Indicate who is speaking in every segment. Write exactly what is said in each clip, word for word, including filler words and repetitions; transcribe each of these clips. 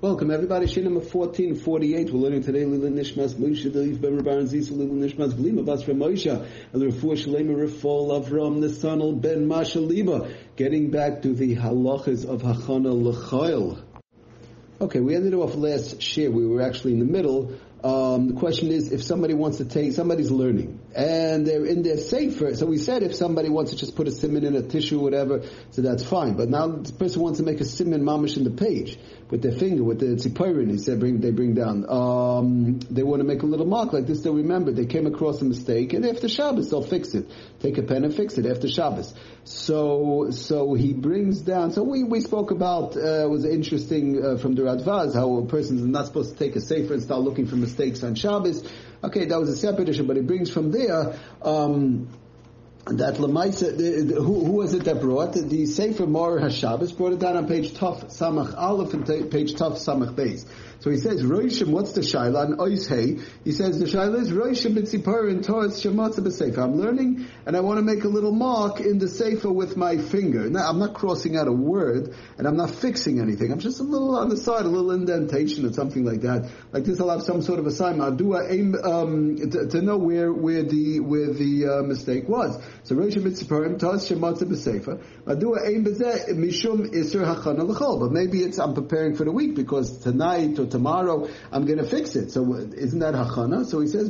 Speaker 1: Welcome everybody. Shir number fourteen forty-eight. We're learning today Lilin Nishmas Moshe Deliv Ben Rabban Zisel Lilin Nishmas Blima Bas from Moshe El Refuah Shalema Rifol Avram Nisanel Ben Masha Liba. Getting back to the halachas of Hachana L'Chayil. Okay, we ended off last shir. We were actually in the middle. Um, the question is, if somebody wants to take, somebody's learning, and they're in their sefer, so we said if somebody wants to just put a siman in a tissue or whatever, so that's fine. But now this person wants to make a siman mamish in the page, with their finger, with the tzipirin, he said bring, they bring down. Um, they want to make a little mark like this, they'll remember, they came across a mistake, and after Shabbos, they'll fix it. Take a pen and fix it after Shabbos. So, so he brings down, so we, we spoke about, uh, it was interesting, uh, from the Radvaz, how a person is not supposed to take a sefer and start looking for mistakes on Shabbos. Okay, that was a separate issue, but he brings from there, um, that Lamaisa, who, who was it that brought? The Sefer Mor HaShabbos brought it down on page Taf Samach Aleph and t- page Taf Samach Beis. So he says, Roishim, what's the Shaila? On Ois Hey, he says, the Shaila is Roishim B'tzipar and Torah Shematza B'Sefer. I'm learning, and I want to make a little mark in the Sefer with my finger. Now, I'm not crossing out a word, and I'm not fixing anything. I'm just a little on the side, a little indentation or something like that. Like this, I'll have some sort of assignment. I'll do a aim, um, to, to know where, where the, where the, uh, mistake was. So Roishim B'tzipar, Torah Shematza B'Sefer. I'll do a aim B'zeh, Mishum Isser Hachana L'Chol. But maybe it's, I'm preparing for the week, because tonight or tomorrow I'm going to fix it. So isn't that hachana? So he says,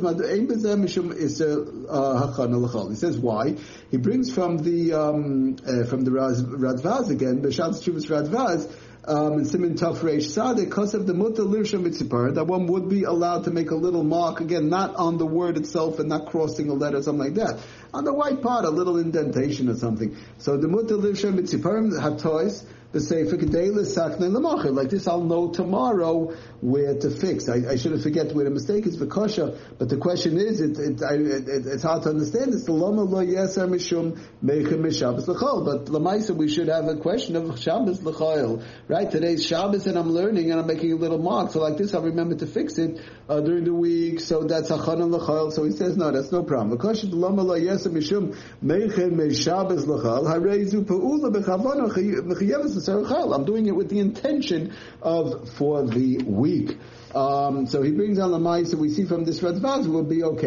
Speaker 1: he says why? He brings from the um, uh, from the Radvaz again, B'Shas Shuvas Radvaz, um, and Simin Taf Reish Sadeh, because of the Mutter Lirsham Mitzipar, that one would be allowed to make a little mark, again, not on the word itself and not crossing a letter or something like that. On the white part, a little indentation or something. So the Mutter Lirsham Mitzipar, Hatois, the Sefer Kedei L'Saknei L'Macher. Like this, I'll know tomorrow where to fix. I, I shouldn't forget where the mistake is for kosher. But the question is, it, it, I, it, it's hard to understand. It's the Lama Lo Yeser Mishum Meichem Mishabbos L'Chol. But L'Maisa, we should have a question of Shabbos L'Chol. Right? Today's Shabbos, and I'm learning, and I'm making a little mark. So like this, I'll remember to fix it uh, during the week. So that's Hachana L'Chol. So he says, no, that's no problem. The question, Lama Lo Yeser Mishum Meichem Mishabbos L'Chol. Hareizu Pe'ula B'Chavana Mechayeves. I'm doing it with the intention of for the week. Um, so he brings on the Mai, so we see from this Radvaz will be okay.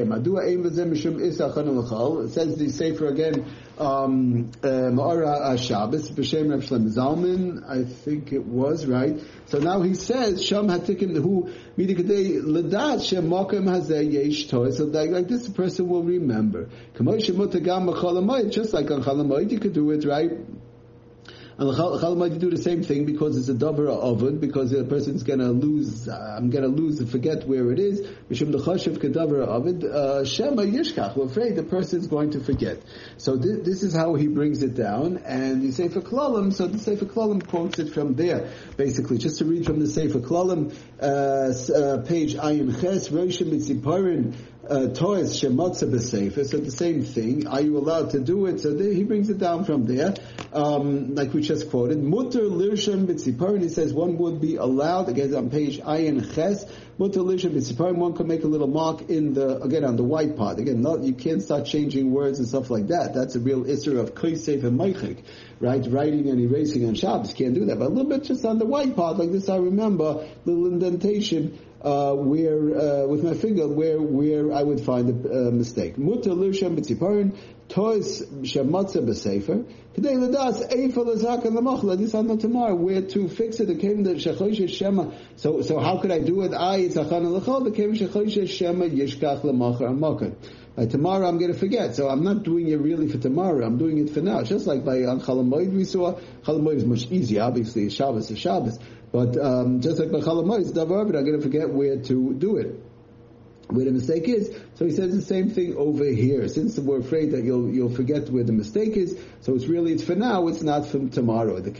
Speaker 1: It says the Sefer again, um, Ma'ara Shabbos, B'Shem Reb Shlomo Zalman, I think it was, right? So now he says, Sham Hatikim, who, Midikadei, Ladat, Shem Makim Hazeh Yesh Toy, so like, like this, the person will remember. Just like on Chalamoid, you could do it, right? And Chalamoid, you do the same thing because it's a davar oven, because the person's gonna lose, uh, I'm gonna lose and forget where it is. Mishum l'chashiv kedavar oven, shema yishkach. We're afraid the person's going to forget. So th- this is how he brings it down. And the Sefer Klalim, so the Sefer Klalim quotes it from there. Basically, just to read from the Sefer Klalim, uh, uh, page Ayin Ches, Roshim Mitziparin, Uh, Toys Shematza B'Sefer, so the same thing. Are you allowed to do it? So there, he brings it down from there, um, like we just quoted. Mutter Lirsham B'Tziparin, he says one would be allowed, again on page Ayin Ches, Mutter Lirsham B'Tziparin, one can make a little mark in the, again on the white part. Again, not, you can't start changing words and stuff like that. That's a real issue of Kosev and Meichik, right? Writing and erasing on Shabbos, can't do that. But a little bit just on the white part, like this I remember, little indentation, Uh, where, uh, with my finger, where, where I would find a uh, mistake. Mutter Lirsham B'Tziparin, Tois Shematza B'Sefer, Kedei L'das, Eifa L'Zak and L'Machla, this I know tomorrow, where to fix it, it came to Shechosh Shema, so, so how could I do it? I, it's Achana L'Chol, it came Shechosh Shema, Yishkach L'Machar Amakan. Uh, tomorrow I'm going to forget, so I'm not doing it really for tomorrow, I'm doing it for now. Just like by on Chalamoid we saw, Chalamoid is much easier, obviously, Shabbos is Shabbos. But um, just like by Chalamoid, it's davar, but I'm going to forget where to do it, where the mistake is. So he says the same thing over here. Since we're afraid that you'll you'll forget where the mistake is, so it's really it's for now. It's not from tomorrow. The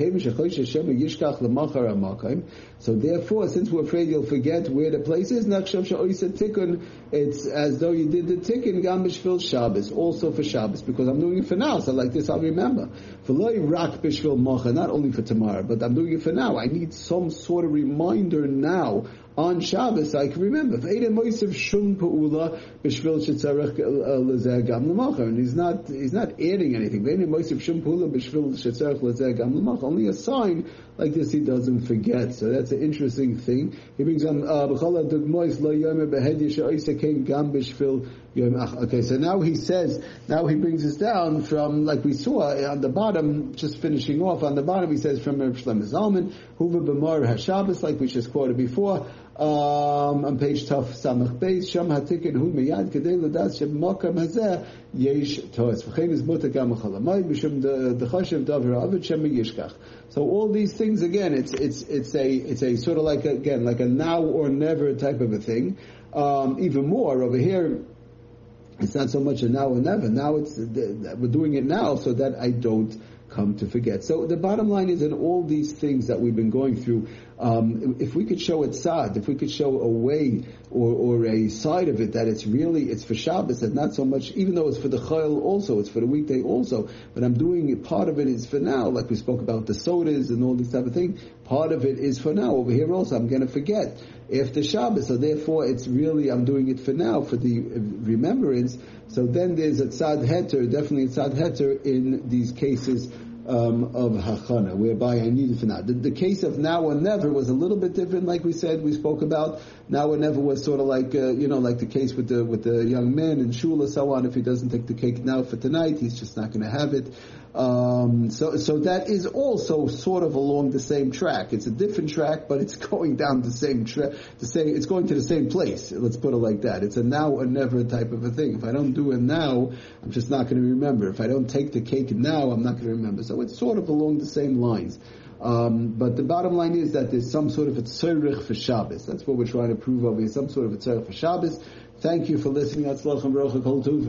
Speaker 1: so therefore, since we're afraid you'll forget where the place is, it's as though you did the tikkun gam b'shvil Shabbos, also for Shabbos, because I'm doing it for now. So like this, I'll remember. For loy rak b'shvil macha, not only for tomorrow, but I'm doing it for now. I need some sort of reminder now on Shabbos, I can remember. And he's not, he's not adding anything. Only a sign like this he doesn't forget. So that's an interesting thing. He brings on b'chol dugmois lo yomer behedya she'oisa kein gam b'shvil yom ach. Okay, so now he says, now he brings us down from, like we saw on the bottom, just finishing off on the bottom, he says from Reb Shlomo Zalman, huva b'mar haShabbos, like we just quoted before, um, on page Taf Samach Beis, Sham hatikin hu miyad kedei l'das she'b'makam hazeh yesh toas. V'chein is mutar gam b'chol hamoed b'shum d'chashav davar avid shem yishkach. So all these things, again, it's it's it's a it's a sort of like a, again like a now or never type of a thing. Um, even more over here, it's not so much a now or never. Now it's we're doing it now so that I don't come to forget. So the bottom line is, in all these things that we've been going through, um, if we could show it sad, if we could show a way or, or a side of it that it's really, it's for Shabbos and not so much, even though it's for the Chayil also, it's for the weekday also, but I'm doing it, part of it is for now, like we spoke about the sodas and all this type of thing, part of it is for now. Over here also, I'm going to forget after Shabbos, so therefore it's really, I'm doing it for now, for the remembrance. So then there's a tzad heter, definitely a tzad heter in these cases um, of hachana, whereby I need it for now. The, the case of now or never was a little bit different, like we said, we spoke about. Now or never was sort of like, uh, you know, like the case with the with the young man in shul or so on. If he doesn't take the cake now for tonight, he's just not going to have it. Um, so, so that is also sort of along the same track. It's a different track, but it's going down the same track. The same, it's going to the same place. Let's put it like that. It's a now or never type of a thing. If I don't do it now, I'm just not going to remember. If I don't take the cake now, I'm not going to remember. So it's sort of along the same lines. Um, but the bottom line is that there's some sort of a tzorich for Shabbos. That's what we're trying to prove over here. Some sort of a tzorich for Shabbos. Thank you for listening.